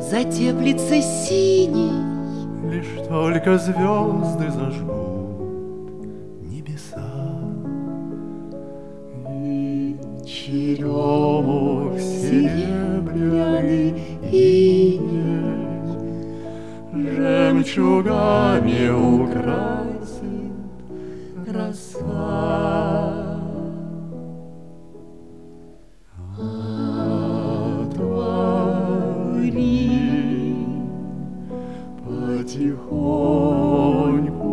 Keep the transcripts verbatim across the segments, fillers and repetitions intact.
затеплится синий. Лишь только звезды зажгут небеса, и черемух серебряный иней жемчугами украсит роса. Отвори потихоньку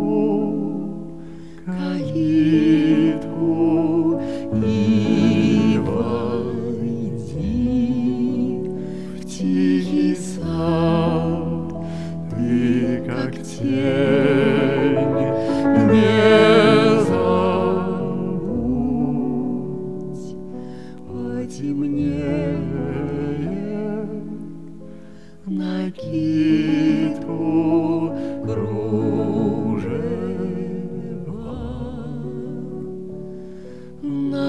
калитку и войди в тихий сад. Ты, как тень, не забудь, потемнеет накидку кружева на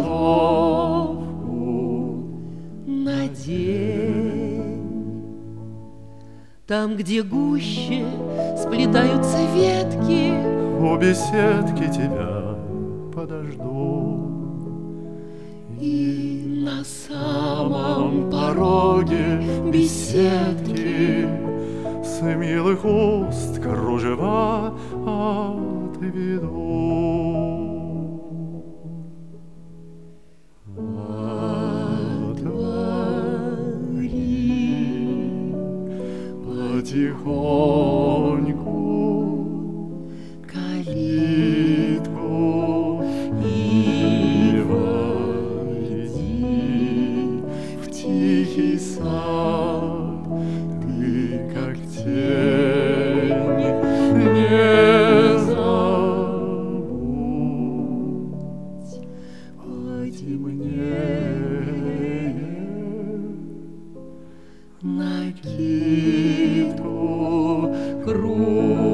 головку надень. Там, где гуще сплетаются ветки, у беседки тебя подожду. и На самом пороге беседки с милых уст кружева отведу. Отвори потихоньку калитку и войди в тихий сад. Ты, как тень, не забудь, потемнеет накидку кружева